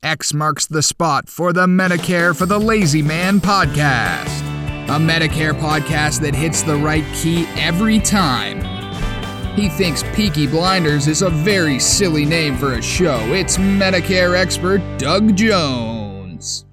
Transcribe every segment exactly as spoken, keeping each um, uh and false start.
X marks the spot for the Medicare for the Lazy Man podcast. A Medicare podcast that hits the right key every time. He thinks Peaky Blinders is a very silly name for a show. It's Medicare expert Doug Jones.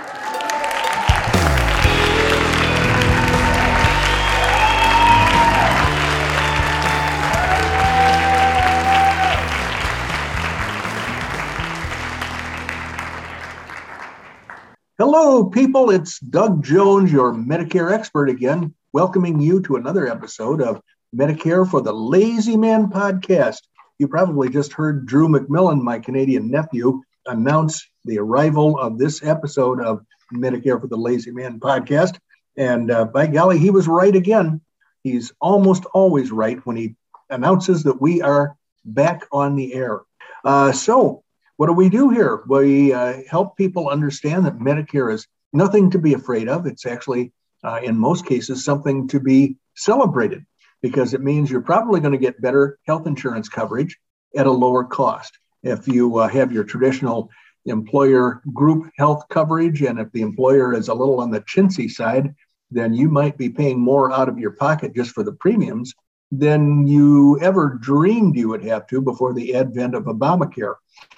Hello, people. It's Doug Jones, your Medicare expert again, welcoming you to another episode of Medicare for the Lazy Man podcast. You probably just heard Drew McMillan, my Canadian nephew, announce the arrival of this episode of Medicare for the Lazy Man podcast. And uh, by golly, he was right again. He's almost always right when he announces that we are back on the air. Uh, so, what do we do here? We uh, help people understand that Medicare is nothing to be afraid of. It's actually, uh, in most cases, something to be celebrated because it means you're probably going to get better health insurance coverage at a lower cost. If you uh, have your traditional employer group health coverage, and if the employer is a little on the chintzy side, then you might be paying more out of your pocket just for the premiums than you ever dreamed you would have to before the advent of Obamacare.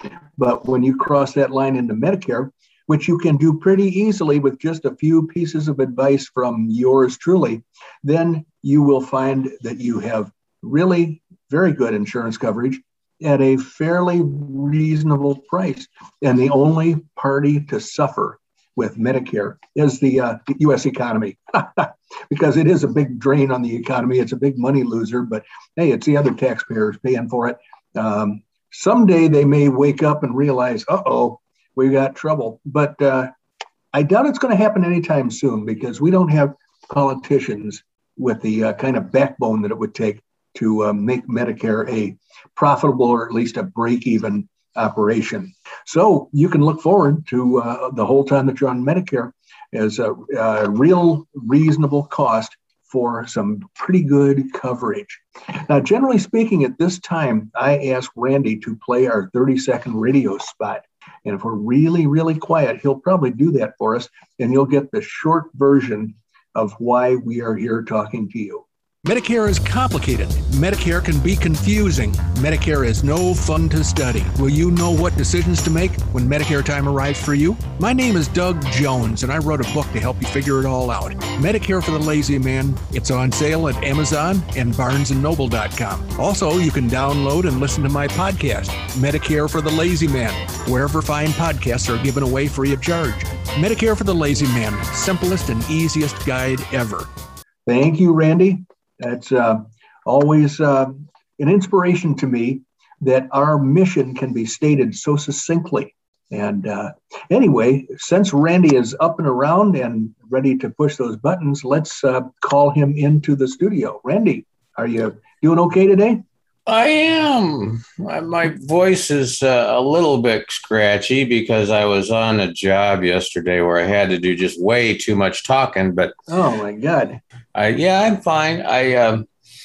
But when you cross that line into Medicare, which you can do pretty easily with just a few pieces of advice from yours truly, then you will find that you have really very good insurance coverage at a fairly reasonable price. And the only party to suffer with Medicare is the uh, U S economy, because it is a big drain on the economy. It's a big money loser, but hey, it's the other taxpayers paying for it. Um, someday they may wake up and realize, uh-oh, we got trouble. But uh, I doubt it's going to happen anytime soon because we don't have politicians with the uh, kind of backbone that it would take to uh, make Medicare a profitable or at least a break-even operation. So you can look forward to uh, the whole time that you're on Medicare as a, a real reasonable cost for some pretty good coverage. Now, generally speaking, at this time, I ask Randy to play our thirty second radio spot. And if we're really, really quiet, he'll probably do that for us, and you'll get the short version of why we are here talking to you. Medicare is complicated. Medicare can be confusing. Medicare is no fun to study. Will you know what decisions to make when Medicare time arrives for you? My name is Doug Jones, and I wrote a book to help you figure it all out. Medicare for the Lazy Man. It's on sale at Amazon and Barnes and Noble dot com. Also, you can download and listen to my podcast, Medicare for the Lazy Man, wherever fine podcasts are given away free of charge. Medicare for the Lazy Man, simplest and easiest guide ever. Thank you, Randy. That's uh, always uh, an inspiration to me that our mission can be stated so succinctly. And uh, anyway, since Randy is up and around and ready to push those buttons, let's uh, call him into the studio. Randy, are you doing okay today? I am. My voice is uh, a little bit scratchy because I was on a job yesterday where I had to do just way too much talking. But oh my God, I yeah, I'm fine. I uh,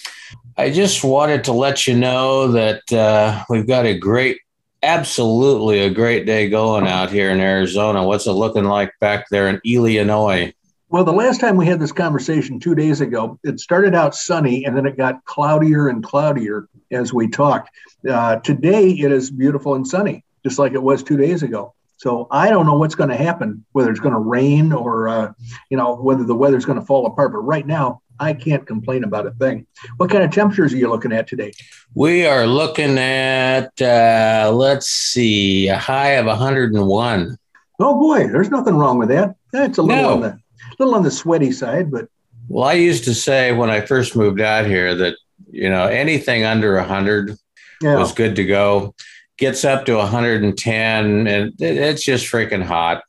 I just wanted to let you know that uh, we've got a great, absolutely a great day going out here in Arizona. What's it looking like back there in Illinois? Well, the last time we had this conversation two days ago, it started out sunny and then it got cloudier and cloudier as we talked. Uh, today, it is beautiful and sunny, just like it was two days ago. So I don't know what's going to happen, whether it's going to rain or, uh, you know, whether the weather's going to fall apart. But right now, I can't complain about a thing. What kind of temperatures are you looking at today? We are looking at, uh, let's see, a high of one hundred one. Oh, boy, there's nothing wrong with that. That's a little No. on the little on the sweaty side, but well, I used to say when I first moved out here that, you know, anything under one hundred yeah. was good to go. Gets up to one hundred ten and it, it's just freaking hot.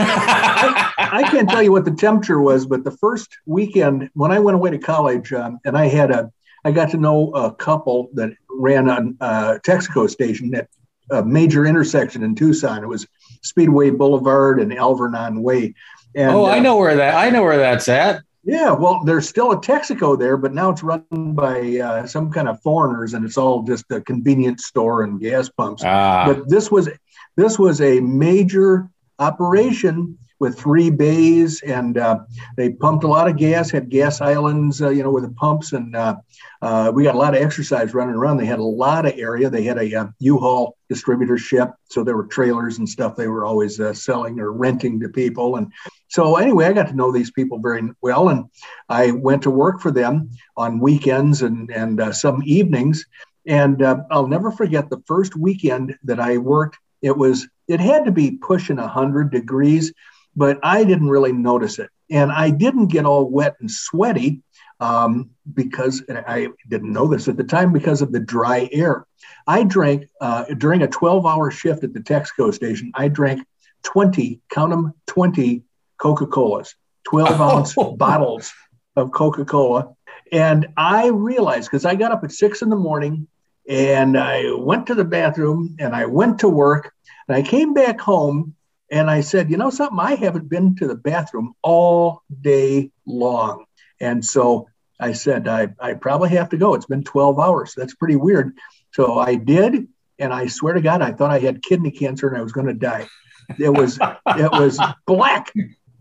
I, I can't tell you what the temperature was, but the first weekend when I went away to college, um, and I had a, I got to know a couple that ran on a Texaco station at a major intersection in Tucson. It was Speedway Boulevard and Alvernon Way. And, oh, I uh, know where that. I know where that's at. Yeah, well, there's still a Texaco there, but now it's run by uh, some kind of foreigners, and it's all just a convenience store and gas pumps. Ah. But this was This was a major operation with three bays, and uh, they pumped a lot of gas, had gas islands, uh, you know, with the pumps, and uh, uh, we got a lot of exercise running around. They had a lot of area. They had a uh, U-Haul distributorship, so there were trailers and stuff they were always uh, selling or renting to people. And so anyway, I got to know these people very well, and I went to work for them on weekends and, and uh, some evenings. And uh, I'll never forget the first weekend that I worked. It was, it had to be pushing one hundred degrees, but I didn't really notice it. And I didn't get all wet and sweaty um, because I didn't know this at the time because of the dry air. I drank, uh, during a twelve-hour shift at the Texaco station, I drank twenty, count them, twenty Coca-Colas, twelve-ounce oh. bottles of Coca-Cola. And I realized, because I got up at six in the morning, and I went to the bathroom, and I went to work, and I came back home, and I said, you know something, I haven't been to the bathroom all day long. And so I said, I, I probably have to go. It's been twelve hours. That's pretty weird. So I did. And I swear to God, I thought I had kidney cancer and I was going to die. It was, it was black.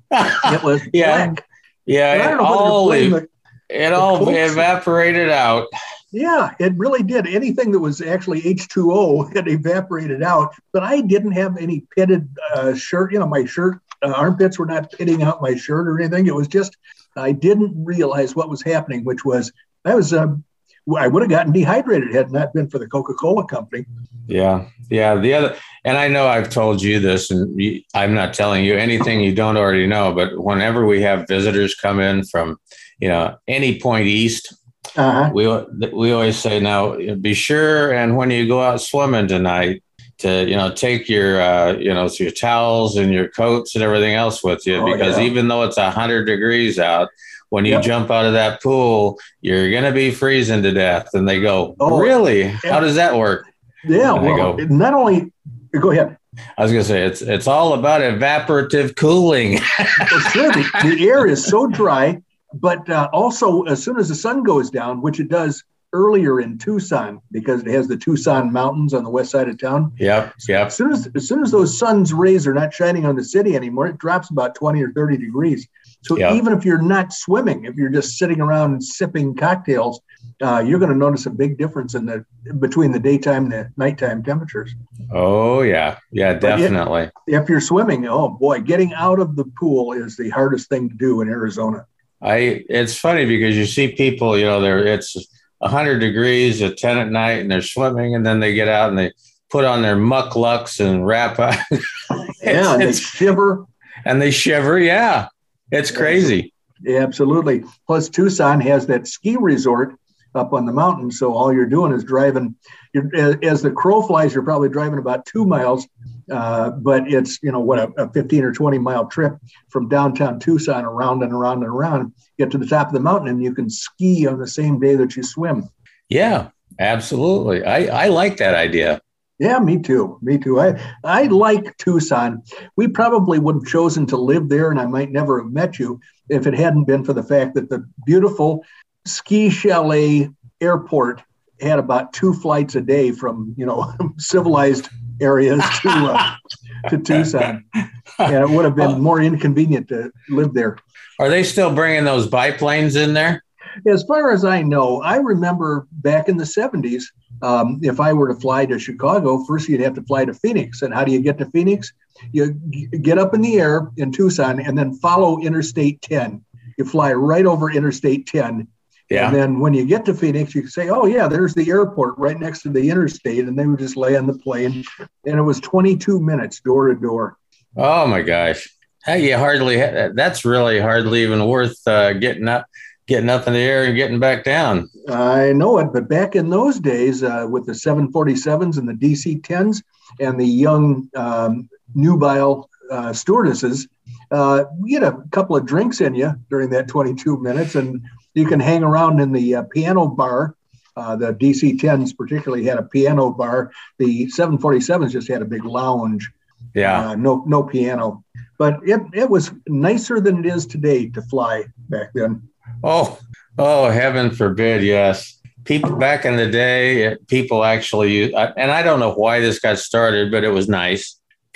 It was yeah. black. Yeah. It all, it, the, it all evaporated out. Yeah, it really did. Anything that was actually H two O had evaporated out, but I didn't have any pitted uh, shirt. You know, my shirt, uh, armpits were not pitting out my shirt or anything. It was just, I didn't realize what was happening, which was, I was, uh, I would have gotten dehydrated had it not been for the Coca-Cola company. Yeah. Yeah. The other, and I know I've told you this, and you, I'm not telling you anything you don't already know, but whenever we have visitors come in from, you know, any point east, Uh-huh. We we always say, now, be sure, and when you go out swimming tonight, to, you know, take your, uh, you know, your towels and your coats and everything else with you, oh, because yeah. even though it's one hundred degrees out, when you yep. jump out of that pool, you're going to be freezing to death. And they go, oh, really? Yeah. How does that work? Yeah, and well, go, not only, go ahead. I was going to say, it's it's all about evaporative cooling. Well, sure, the, the air is so dry. But uh, also, as soon as the sun goes down, which it does earlier in Tucson, because it has the Tucson mountains on the west side of town. Yep, yep. As soon as, as soon as those sun's rays are not shining on the city anymore, it drops about twenty or thirty degrees. So yep. even if you're not swimming, if you're just sitting around and sipping cocktails, uh, you're going to notice a big difference in the between the daytime and the nighttime temperatures. Oh, yeah. Yeah, definitely. If, if you're swimming, oh, boy, getting out of the pool is the hardest thing to do in Arizona. I, it's funny because you see people, you know, they're, it's one hundred degrees at ten at night and they're swimming, and then they get out and they put on their mucklucks and wrap up. Yeah, and they shiver. And they shiver. Yeah. It's crazy. Yeah, absolutely. Plus, Tucson has that ski resort up on the mountain. So all you're doing is driving. You're, as the crow flies, you're probably driving about two miles. Uh, but it's, you know, what, a, a fifteen or twenty mile trip from downtown Tucson around and around and around, get to the top of the mountain, and you can ski on the same day that you swim. Yeah, absolutely. I, I like that idea. Yeah, me too. Me too. I, I like Tucson. We probably would have chosen to live there, and I might never have met you if it hadn't been for the fact that the beautiful ski chalet airport had about two flights a day from, you know, civilized areas to uh, to Tucson, and it would have been more inconvenient to live there. Are they still bringing those biplanes in there? As far as I know, I remember back in the seventies, um, if I were to fly to Chicago, first you'd have to fly to Phoenix. And how do you get to Phoenix? You g- get up in the air in Tucson and then follow Interstate ten. You fly right over Interstate ten. Yeah. And then when you get to Phoenix, you can say, oh, yeah, there's the airport right next to the interstate. And they would just lay on the plane. And it was twenty-two minutes door to door. Oh, my gosh. Hey, you hardly, that's really hardly even worth uh, getting up, getting up in the air and getting back down. I know it. But back in those days, uh, with the seven forty-sevens and the D C tens and the young um, nubile uh, stewardesses, uh, you get a couple of drinks in you during that twenty-two minutes, and you can hang around in the uh, piano bar. Uh, the D C tens particularly had a piano bar. The seven forty-sevens just had a big lounge. Yeah. Uh, no, no piano. But it, it was nicer than it is today to fly back then. Oh, oh, heaven forbid. Yes. People back in the day, people actually, and I don't know why this got started, but it was nice.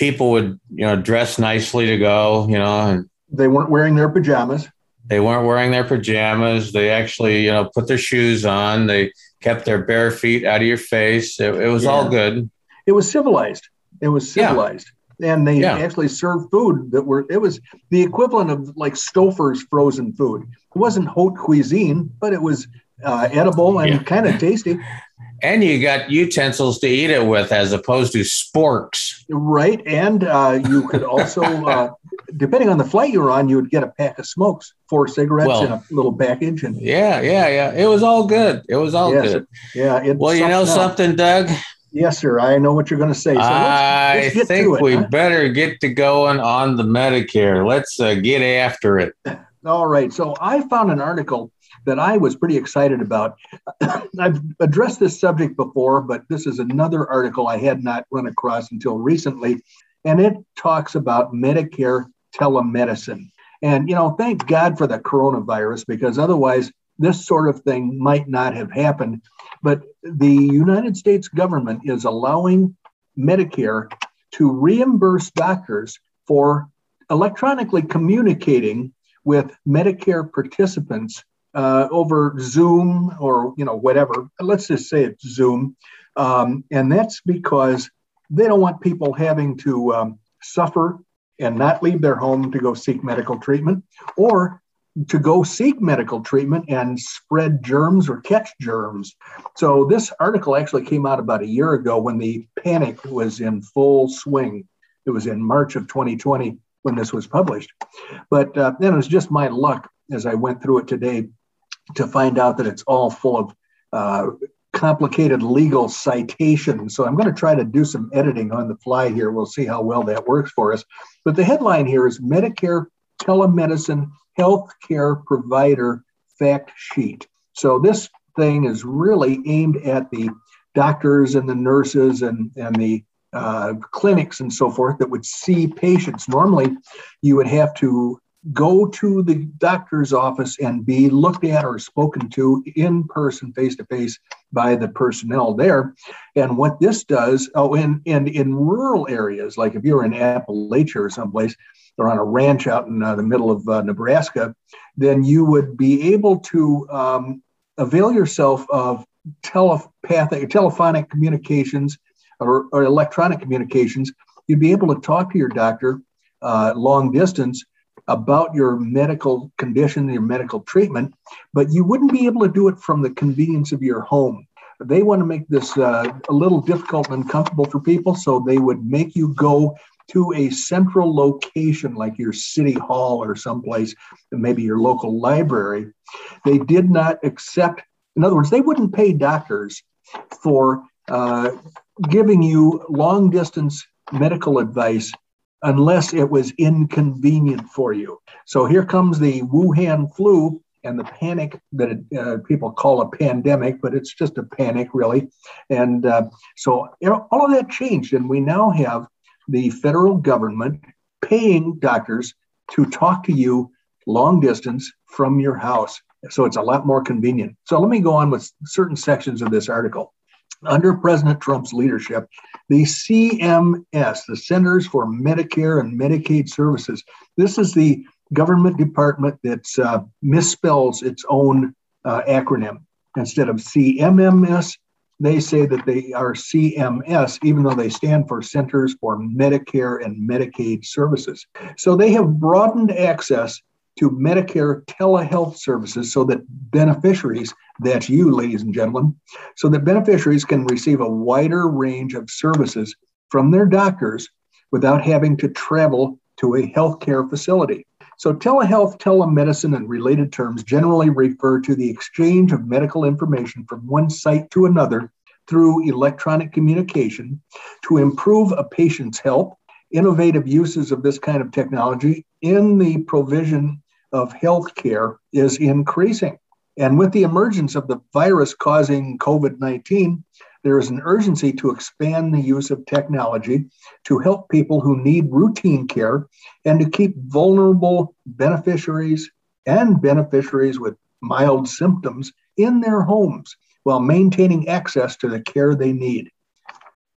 people would, you know, dress nicely to go, you know, and they weren't wearing their pajamas. They weren't wearing their pajamas. They actually, you know, put their shoes on. They kept their bare feet out of your face. It, it was yeah. all good. It was civilized. It was civilized. Yeah. And they yeah. actually served food that were, it was the equivalent of like Stouffer's frozen food. It wasn't haute cuisine, but it was uh, edible and yeah. kind of tasty. And you got utensils to eat it with as opposed to sporks. Right. And uh, you could also, uh, depending on the flight you were on, you would get a pack of smokes, four cigarettes well, in a little package. And yeah, yeah, yeah. It was all good. It was all yes, good. Yeah. Well, you know something, Doug? Yes, sir. I know what you're going to say. So I let's, let's think it, we huh? better get to going on the Medicare. Let's uh, get after it. All right. So I found an article that I was pretty excited about. I've addressed this subject before, but this is another article I had not run across until recently. And it talks about Medicare telemedicine. And, you know, thank God for the coronavirus, because otherwise this sort of thing might not have happened. But the United States government is allowing Medicare to reimburse doctors for electronically communicating with Medicare participants uh, over Zoom or, you know, whatever. Let's just say it's Zoom. Um, and that's because they don't want people having to um, suffer and not leave their home to go seek medical treatment, or to go seek medical treatment and spread germs or catch germs. So this article actually came out about a year ago when the panic was in full swing. It was in March of twenty twenty when this was published. But uh, then it was just my luck as I went through it today to find out that it's all full of uh, complicated legal citations. So I'm going to try to do some editing on the fly here. We'll see how well that works for us. But the headline here is Medicare Telemedicine Healthcare Provider Fact Sheet. So this thing is really aimed at the doctors and the nurses and, and the uh, clinics and so forth that would see patients. Normally, you would have to go to the doctor's office and be looked at or spoken to in person, face-to-face by the personnel there. And what this does, oh, and, and in rural areas, like if you're in Appalachia or someplace, or on a ranch out in uh, the middle of uh, Nebraska, then you would be able to um, avail yourself of telepathic, telephonic communications or, or electronic communications. You'd be able to talk to your doctor uh, long distance about your medical condition, your medical treatment, but you wouldn't be able to do it from the convenience of your home. They want to make this uh, a little difficult and uncomfortable for people, so they would make you go to a central location like your city hall or someplace, maybe your local library. They did not accept, in other words, they wouldn't pay doctors for uh, giving you long distance medical advice unless it was inconvenient for you. So here comes the Wuhan flu and the panic that it, uh, people call a pandemic, but it's just a panic really. And uh, so you know, all of that changed, and we now have the federal government paying doctors to talk to you long distance from your house. So it's a lot more convenient. So let me go on with certain sections of this article. Under President Trump's leadership, the C M S, the Centers for Medicare and Medicaid Services, this is the government department that uh, misspells its own uh, acronym. Instead of C M M S, they say that they are C M S, even though they stand for Centers for Medicare and Medicaid Services. So they have broadened access to Medicare telehealth services so that beneficiaries, that's you, ladies and gentlemen, so that beneficiaries can receive a wider range of services from their doctors without having to travel to a healthcare facility. So telehealth, telemedicine, and related terms generally refer to the exchange of medical information from one site to another through electronic communication to improve a patient's health. Innovative uses of this kind of technology in the provision of healthcare is increasing. And with the emergence of the virus causing COVID nineteen, there is an urgency to expand the use of technology to help people who need routine care and to keep vulnerable beneficiaries and beneficiaries with mild symptoms in their homes while maintaining access to the care they need.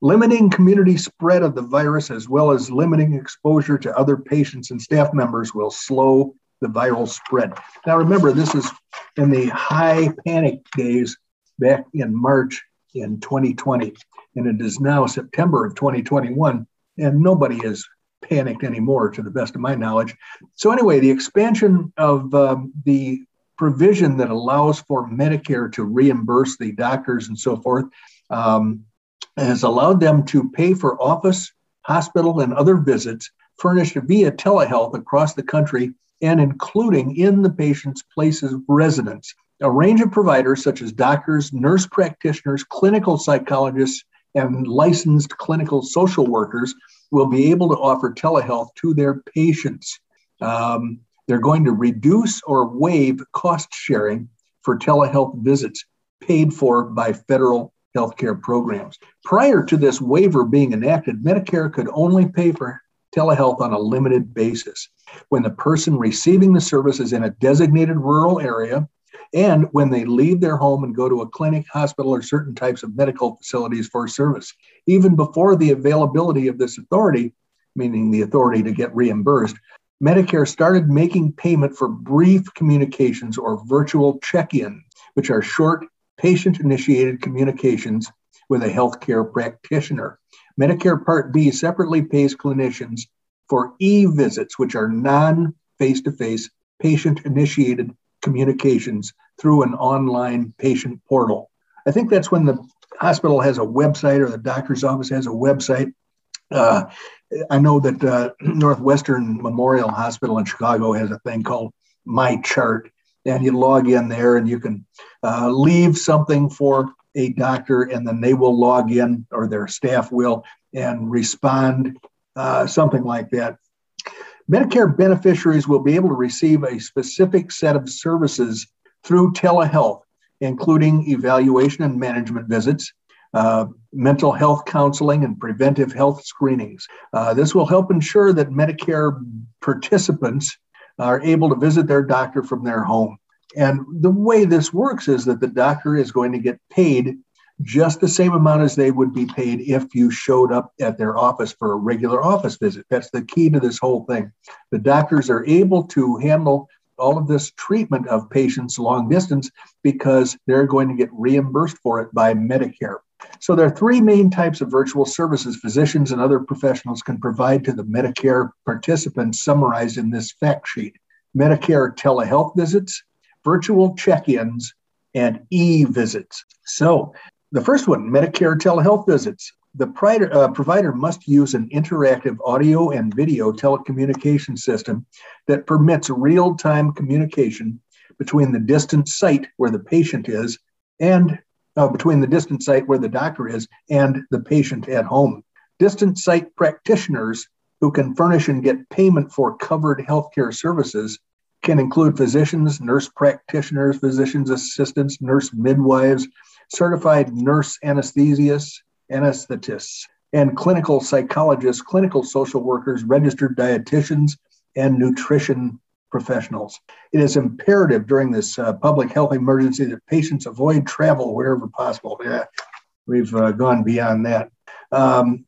Limiting community spread of the virus as well as limiting exposure to other patients and staff members will slow the viral spread. Now remember, this is in the high panic days back in March in twenty twenty, and it is now September of twenty twenty-one, and nobody is panicked anymore to the best of my knowledge. So anyway, the expansion of um, the provision that allows for Medicare to reimburse the doctors and so forth um, has allowed them to pay for office, hospital, and other visits furnished via telehealth across the country and including in the patient's places of residence. A range of providers such as doctors, nurse practitioners, clinical psychologists, and licensed clinical social workers will be able to offer telehealth to their patients. Um, they're going to reduce or waive cost sharing for telehealth visits paid for by federal healthcare programs. Prior to this waiver being enacted, Medicare could only pay for telehealth on a limited basis when the person receiving the service is in a designated rural area and when they leave their home and go to a clinic, hospital, or certain types of medical facilities for service. Even before the availability of this authority, meaning the authority to get reimbursed, Medicare started making payment for brief communications or virtual check-in, which are short, patient-initiated communications with a healthcare practitioner. Medicare Part B separately pays clinicians for e-visits, which are non-face-to-face, patient-initiated communications through an online patient portal. I think that's when the hospital has a website or the doctor's office has a website. Uh, I know that uh, Northwestern Memorial Hospital in Chicago has a thing called My Chart, and you log in there and you can uh, leave something for a doctor, and then they will log in, or their staff will, and respond, uh, something like that. Medicare beneficiaries will be able to receive a specific set of services through telehealth, including evaluation and management visits, uh, mental health counseling, and preventive health screenings. Uh, this will help ensure that Medicare participants are able to visit their doctor from their home. And the way this works is that the doctor is going to get paid just the same amount as they would be paid if you showed up at their office for a regular office visit. That's the key to this whole thing. The doctors are able to handle all of this treatment of patients long distance because they're going to get reimbursed for it by Medicare. So there are three main types of virtual services physicians and other professionals can provide to the Medicare participants summarized in this fact sheet: Medicare telehealth visits, virtual check-ins, and e-visits. So the first one, Medicare telehealth visits. The provider, uh, provider must use an interactive audio and video telecommunication system that permits real-time communication between the distant site where the patient is and uh, between the distant site where the doctor is and the patient at home. Distant site practitioners who can furnish and get payment for covered healthcare services can include physicians, nurse practitioners, physician's assistants, nurse midwives, certified nurse anesthesists, anesthetists, and clinical psychologists, clinical social workers, registered dietitians, and nutrition professionals. It is imperative during this uh, public health emergency that patients avoid travel wherever possible. Yeah, we've uh, gone beyond that. Um,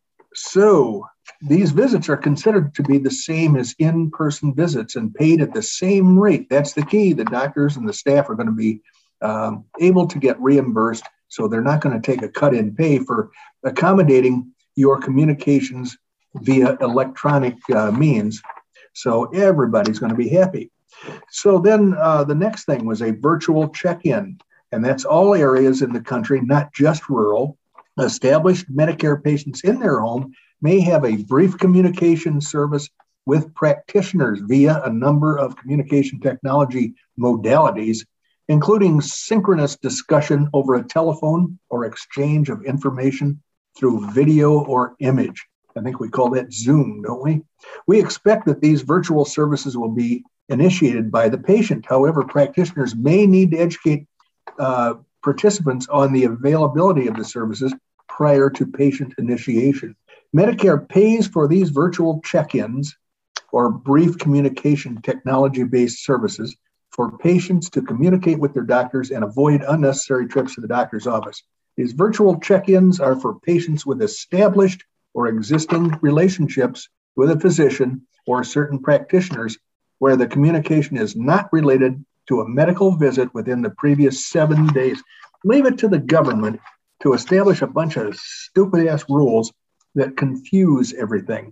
so these visits are considered to be the same as in-person visits and paid at the same rate. That's the key. The doctors and the staff are going to be um, able to get reimbursed, so they're not going to take a cut in pay for accommodating your communications via electronic uh, means. So everybody's going to be happy. So then uh, the next thing was a virtual check-in, and that's all areas in the country, not just rural. Established Medicare patients in their home may have a brief communication service with practitioners via a number of communication technology modalities, including synchronous discussion over a telephone or exchange of information through video or image. I think we call that Zoom, don't we? We expect that these virtual services will be initiated by the patient. However, practitioners may need to educate uh, participants on the availability of the services prior to patient initiation. Medicare pays for these virtual check-ins or brief communication technology-based services for patients to communicate with their doctors and avoid unnecessary trips to the doctor's office. These virtual check-ins are for patients with established or existing relationships with a physician or certain practitioners where the communication is not related to a medical visit within the previous seven days. Leave it to the government to establish a bunch of stupid-ass rules that confuse everything.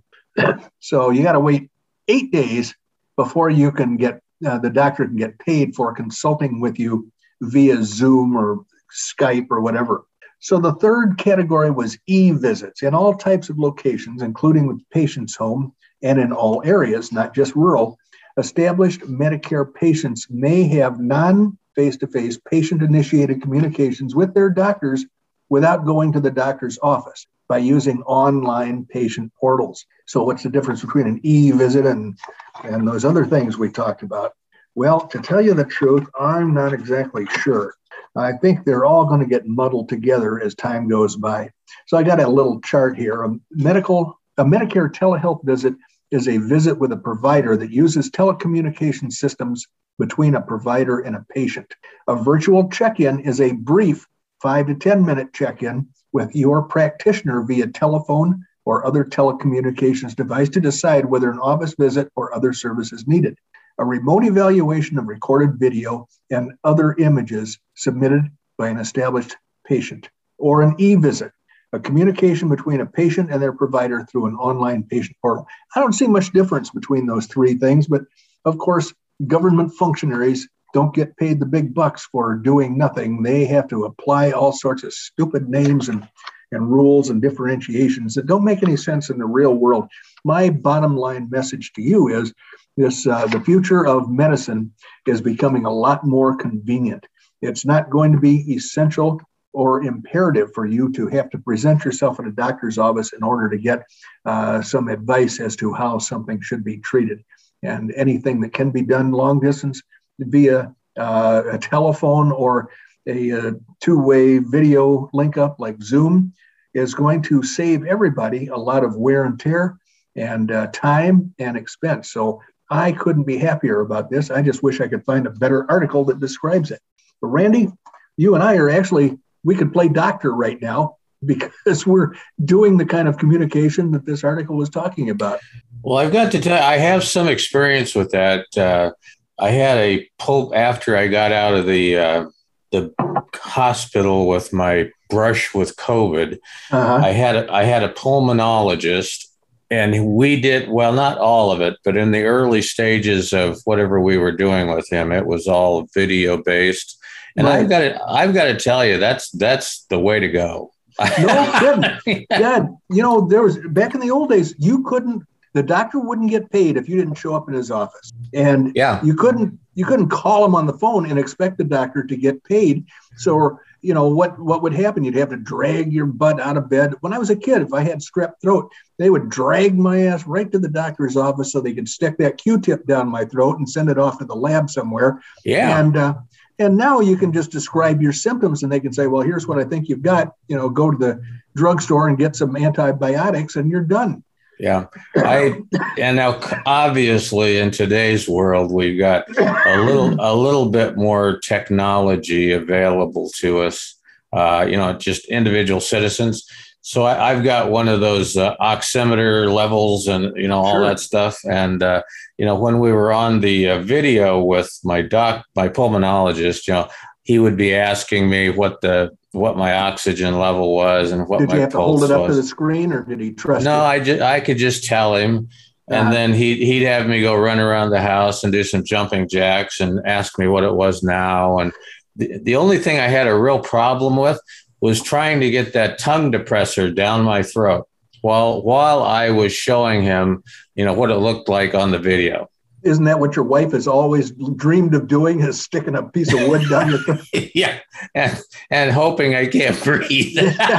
So you got to wait eight days before you can get, uh, the doctor can get paid for consulting with you via Zoom or Skype or whatever. So the third category was e-visits in all types of locations, including the patient's home and in all areas, not just rural. Established Medicare patients may have non-face-to-face patient-initiated communications with their doctors without going to the doctor's office by using online patient portals. So what's the difference between an e-visit and, and those other things we talked about? Well, to tell you the truth, I'm not exactly sure. I think they're all going to get muddled together as time goes by. So I got a little chart here. A medical, a Medicare telehealth visit is a visit with a provider that uses telecommunication systems between a provider and a patient. A virtual check-in is a brief five to ten minute check-in with your practitioner via telephone or other telecommunications device to decide whether an office visit or other service is needed. A remote evaluation of recorded video and other images submitted by an established patient, or an e-visit, a communication between a patient and their provider through an online patient portal. I don't see much difference between those three things, but of course, government functionaries don't get paid the big bucks for doing nothing. They have to apply all sorts of stupid names and, and rules and differentiations that don't make any sense in the real world. My bottom line message to you is this, uh, the future of medicine is becoming a lot more convenient. It's not going to be essential or imperative for you to have to present yourself at a doctor's office in order to get uh, some advice as to how something should be treated. And anything that can be done long distance via uh, a telephone or a, a two-way video link up like Zoom is going to save everybody a lot of wear and tear and uh, time and expense. So I couldn't be happier about this. I just wish I could find a better article that describes it. But Randy, you and I are actually, we could play doctor right now because we're doing the kind of communication that this article was talking about. Well, I've got to tell you, I have some experience with that. Uh, I had a pulp after I got out of the uh, the hospital with my brush with COVID. Uh-huh. I had a, I had a pulmonologist, and we did, well, not all of it, but in the early stages of whatever we were doing with him, it was all video based. And right. I've got to I've got to tell you, that's that's the way to go. No kidding. Dad, you know, there was back in the old days, you couldn't. The doctor wouldn't get paid if you didn't show up in his office, and yeah. you couldn't you couldn't call him on the phone and expect the doctor to get paid. So, you know, what what would happen? You'd have to drag your butt out of bed. When I was a kid, if I had strep throat, they would drag my ass right to the doctor's office so they could stick that Q-tip down my throat and send it off to the lab somewhere. Yeah, and uh, and now you can just describe your symptoms, and they can say, well, here's what I think you've got. You know, go to the drugstore and get some antibiotics, and you're done. Yeah. I, and now obviously in today's world, we've got a little, a little bit more technology available to us, uh, you know, just individual citizens. So I, I've got one of those uh, oximeter levels and, you know, all sure. that stuff. And, uh, you know, when we were on the uh, video with my doc, my pulmonologist, you know, he would be asking me what the, what my oxygen level was and what my pulse was. Did you have to hold it up was. to the screen, or did he trust no, you? No, I just, I could just tell him. And uh, then he, he'd have me go run around the house and do some jumping jacks and ask me what it was now. And the, the only thing I had a real problem with was trying to get that tongue depressor down my throat while, while I was showing him, you know, what it looked like on the video. Isn't that what your wife has always dreamed of doing, is sticking a piece of wood down your throat? Yeah, and, and hoping I can't breathe.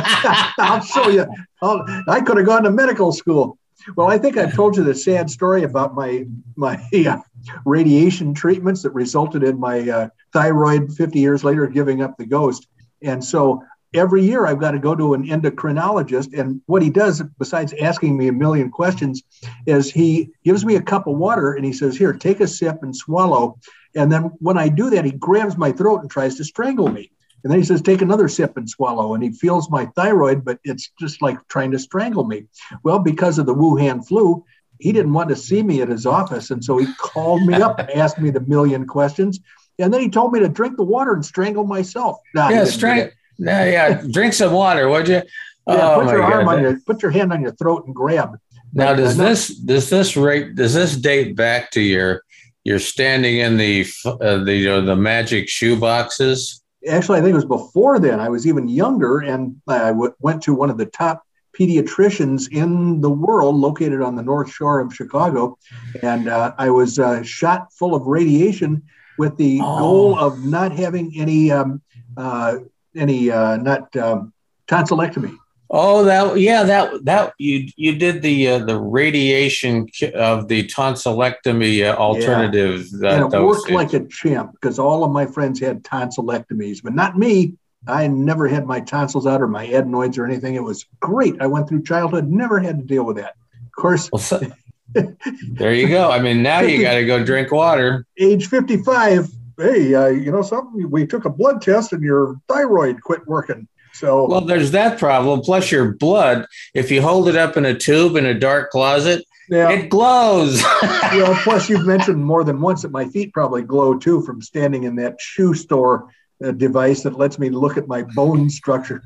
I'll show you. I'll, I could have gone to medical school. Well, I think I've told you the sad story about my my uh, radiation treatments that resulted in my uh, thyroid fifty years later giving up the ghost. And so every year I've got to go to an endocrinologist. And what he does, besides asking me a million questions, is he gives me a cup of water and he says, here, take a sip and swallow. And then when I do that, he grabs my throat and tries to strangle me. And then he says, take another sip and swallow. And he feels my thyroid, but it's just like trying to strangle me. Well, because of the Wuhan flu, he didn't want to see me at his office. And so he called me up and asked me the million questions. And then he told me to drink the water and strangle myself. Nah, yeah, strangle. Yeah, yeah. Drink some water, would you? Yeah, oh put your my arm God. on your, put your hand on your throat and grab. Now, But, does uh, no, this does this rate does this date back to your you're standing in the uh, the you know, the magic shoe boxes? Actually, I think it was before then. I was even younger, and I w- went to one of the top pediatricians in the world, located on the North Shore of Chicago, and uh, I was uh, shot full of radiation with the Oh. goal of not having any um, uh, any uh, not um, tonsillectomy. Oh, that yeah, that that you you did the uh, the radiation ki- of the tonsillectomy uh, alternative. Uh, And it worked dosage. like a champ because all of my friends had tonsillectomies, but not me. I never had my tonsils out or my adenoids or anything. It was great. I went through childhood, never had to deal with that. Of course, Well, so- there you go. I mean, now you got to go drink water. age fifty-five, hey, uh, you know something? We took a blood test and your thyroid quit working. So, Well, there's that problem. Plus, your blood, if you hold it up in a tube in a dark closet, yeah. it glows. Well, plus you've mentioned more than once that my feet probably glow too from standing in that shoe store uh, device that lets me look at my bone structure.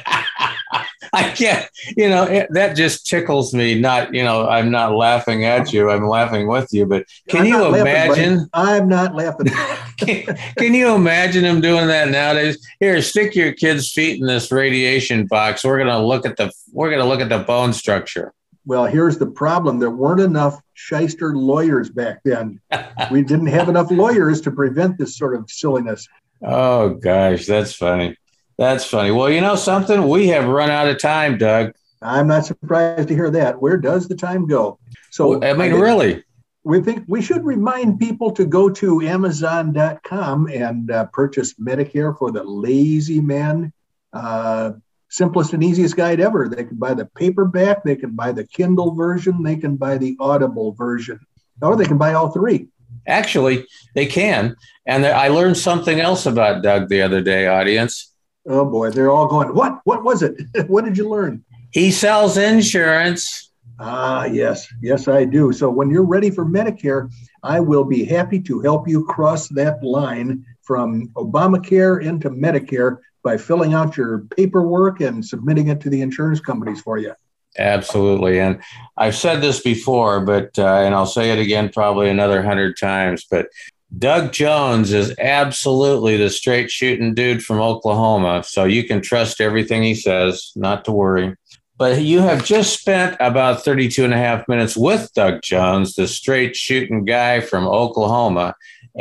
I can't, you know, it, that just tickles me. Not, you know, I'm not laughing at you. I'm laughing with you. But can I'm you not laughing, imagine? buddy. I'm not laughing. Can, can you imagine him doing that nowadays? Here, stick your kid's feet in this radiation box. We're gonna look at the we're gonna look at the bone structure. Well, here's the problem. There weren't enough shyster lawyers back then. We didn't have enough lawyers to prevent this sort of silliness. Oh gosh, that's funny. That's funny. Well, you know something? We have run out of time, Doug. I'm not surprised to hear that. Where does the time go? So I mean, think really. we think we should remind people to go to amazon dot com and uh, purchase Medicare for the Lazy Man. Uh, simplest and easiest guide ever. They can buy the paperback, they can buy the Kindle version, they can buy the Audible version, or they can buy all three. Actually, they can. And I learned something else about Doug the other day, audience. Oh boy, they're all going, what? What was it? What did you learn? He sells insurance. Ah, yes. Yes, I do. So when you're ready for Medicare, I will be happy to help you cross that line from Obamacare into Medicare by filling out your paperwork and submitting it to the insurance companies for you. Absolutely. And I've said this before, but, uh, and I'll say it again probably another hundred times, but Doug Jones is absolutely the straight shooting dude from Oklahoma. So you can trust everything he says, not to worry. But you have just spent about thirty-two and a half minutes with Doug Jones, the straight shooting guy from Oklahoma,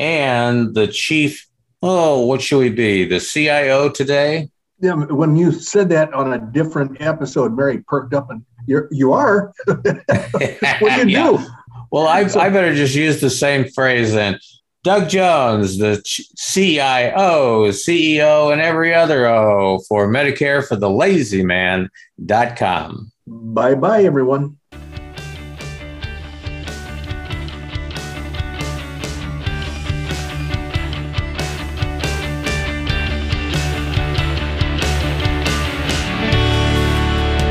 and the chief. Oh, what should we be? The C I O today? Yeah, when you said that on a different episode, Mary perked up and you're, you are. What do you Yeah. do? Well, I, So- I better just use the same phrase then. Doug Jones, the C I O, C E O, and every other O for Medicare for the Lazy Man dot com. Bye-bye, everyone.